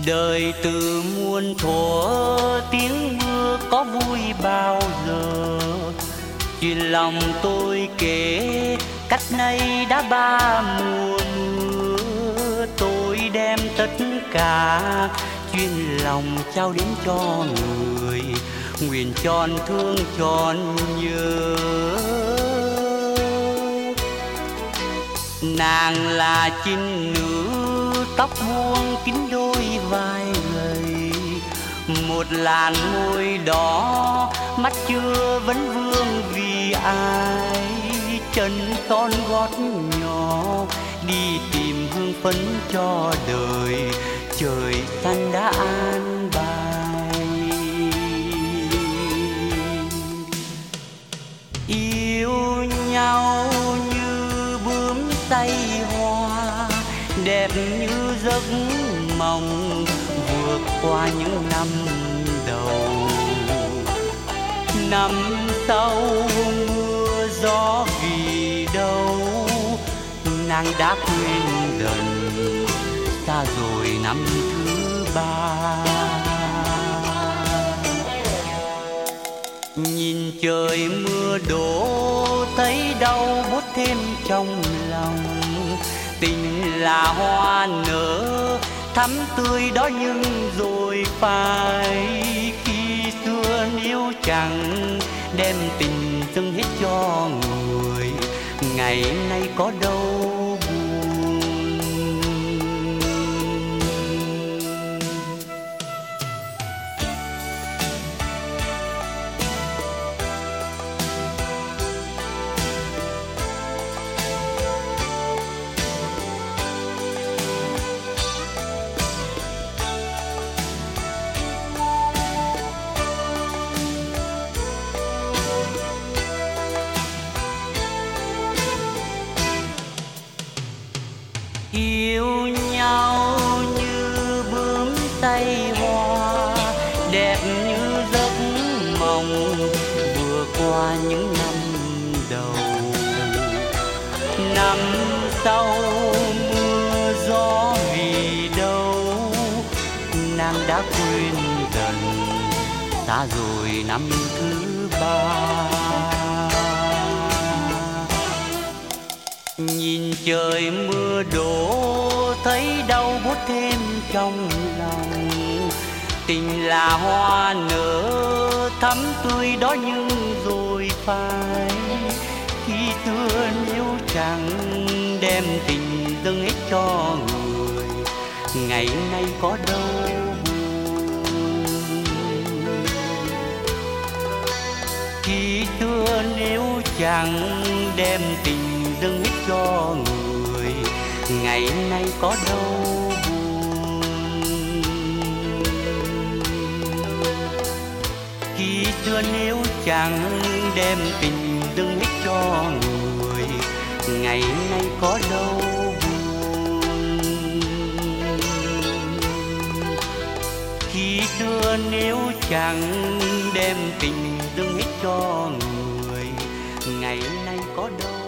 Đời từ muôn thuở tiếng mưa có vui bao giờ. Chuyện lòng tôi kể cách nay đã ba mùa mưa. Tôi đem tất cả chuyện lòng trao đến cho người, nguyện tròn thương tròn nhớ. Nàng là chinh nữ tóc buông kín đôi vai gầy, một làn môi đỏ mắt chưa vấn vương vì ai. Chân con gót nhỏ đi tìm hương phấn cho đời, trời xanh đã an bài. Yêu nhau như bướm say hoa, đẹp như giấc mộng vượt qua những năm đầu. Năm sau mưa gió vì đâu, nàng đã quên dần xa rồi năm thứ ba. Nhìn trời mưa đổ thấy đau buốt thêm trong lòng. Tình là hoa nở thắm tươi đó nhưng rồi phai. Khi xưa nếu chẳng đem tình dâng hết cho người, ngày nay có đâu buồn. Yêu nhau như bướm say hoa, đẹp như giấc mộng vừa qua những năm đầu. Năm sau mưa gió vì đâu, nàng đã quên dần xa rồi năm thứ ba. Nhìn trời mưa đổ thấy đau buốt thêm trong lòng. Tình là hoa nở thắm tươi đó nhưng rồi phai. Khi xưa nếu chẳng đem tình dâng hết cho người, ngày nay có đâu buồn. Khi xưa nếu chẳng đem tình dâng hết cho người, ngày nay có đâu buồn. Khi xưa nếu chẳng đem tình dâng hết cho người, ngày nay có đâu buồn. Khi xưa nếu chẳng đem tình dâng hết cho người, ngày nay có đâu